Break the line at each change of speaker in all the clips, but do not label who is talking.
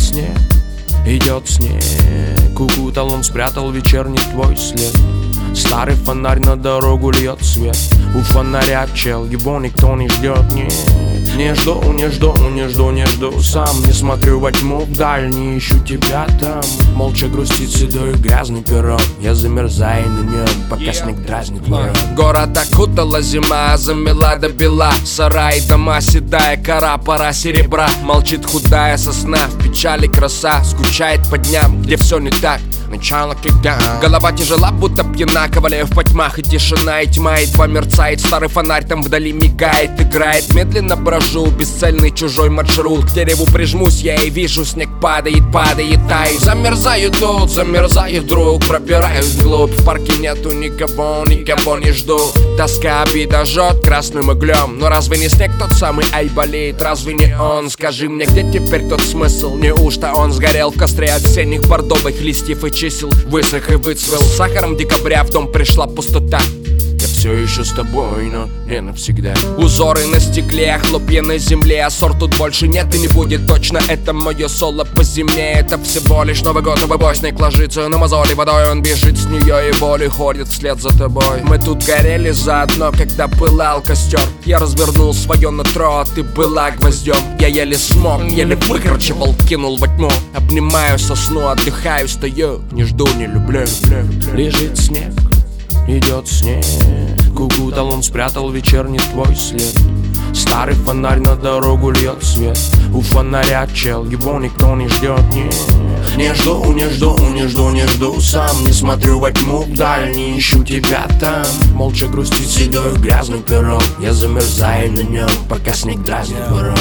снег, идет снег. Кукутал, он спрятал вечерний твой след. Старый фонарь на дорогу льет свет. У фонаря чел, его никто не ждет, нет. Не жду, не жду, не жду, не жду. Сам не смотрю во тьму вдаль, не ищу тебя там. Молча грустит седой грязный перрон. Я замерзаю на нем, пока снег дразнит ворон.
Город окутала зима, замела до бела. Сараи, дома, седая кора, пора серебра. Молчит худая сосна, в печали краса. Скучает по дням, где все не так. Начало кига. Голова тяжела, будто пьяна. Ковалею в потьмах, и тишина, и тьма едва мерцает. Старый фонарь там вдали мигает, играет. Медленно брожу, бесцельный чужой маршрут. К дереву прижмусь я и вижу, снег падает, падает, тает. Замерзаю тут, замерзаю вдруг. Пробираюсь вглубь, в парке нету никого, никого не жду. Тоска, обида жжет красным углем. Но разве не снег тот самый айболит? Разве не он? Скажи мне, где теперь тот смысл? Неужто он сгорел в костре осенних бордовых листьев и чисел? Высох и выцвел сахаром декабря, в дом пришла пустота.
Я все еще с тобой, но не навсегда.
Узоры на стекле, хлопья на земле. А ссор тут больше нет и не будет точно. Это мое соло по зиме. Это всего лишь Новый год, новый бой. Снег ложится на мозоли водой. Он бежит с нее и болью ходит вслед за тобой. Мы тут горели заодно, когда пылал костер. Я развернул свое нутро, а ты была гвоздем. Я еле смог, еле выкручивал, кинул во тьму. Обнимаю сосну, отдыхаю, стою. Не жду, не люблю.
Лежит снег, идет снег. Кукутал, он спрятал вечерний твой след. Старый фонарь на дорогу льет свет. У фонаря чел, его никто не ждет, нет. Не жду, не жду, не жду, не жду. Сам не смотрю во тьму вдаль, не ищу тебя там. Молча грустит седой грязный перрон. Я замерзаю на нем, пока снег дразнит ворон.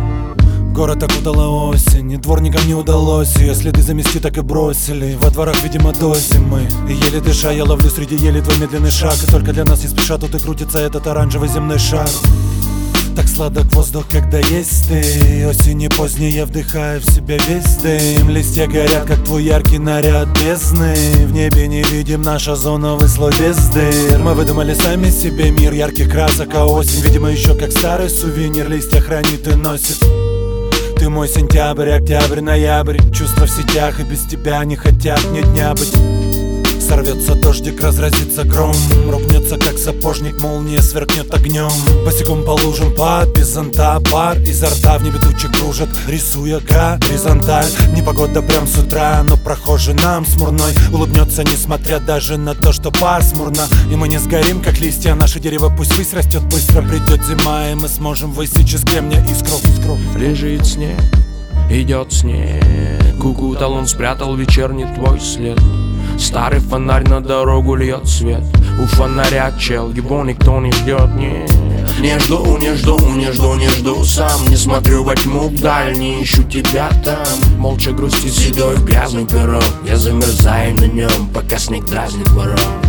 Город окутала осень, и дворникам не удалось ее следы замести, так и бросили. Во дворах, видимо, до зимы. И еле дыша, я ловлю среди ели твой медленный шаг. И только для нас не спеша тут и крутится этот оранжевый земной шар. Так сладок воздух, когда есть ты. Осени поздние, вдыхая в себя весь дым. Листья горят, как твой яркий наряд бездны. В небе не видим наш озоновый слой без дыр. Мы выдумали сами себе мир ярких красок, а осень, видимо, еще как старый сувенир. Листья хранит и носит. Ты мой сентябрь, октябрь, ноябрь. Чувства в сетях и без тебя не хотят ни дня быть. Сорвется дождик, разразится гром. Рухнется, как сапожник, молния сверкнет огнем. Босиком по лужам, под без зонта. Пар изо рта в небе тучи кружат, рисуя горизонталь. Непогода прям с утра, но прохожий нам смурной улыбнется, несмотря даже на то, что пасмурно. И мы не сгорим, как листья, наше дерево пусть высь растет. Быстро придет зима, и мы сможем высечь из кремня искру.
Лежит снег, идет снег. Кукутал, он спрятал вечерний твой след. Старый фонарь на дорогу льет свет. У фонаря чел, его никто не ждет, нет. Не жду, не жду, не жду, не жду. Сам не смотрю во тьму вдаль, не ищу тебя там. Молча грустит седой грязный перрон. Я замерзаю на нем, пока снег дразнит ворон.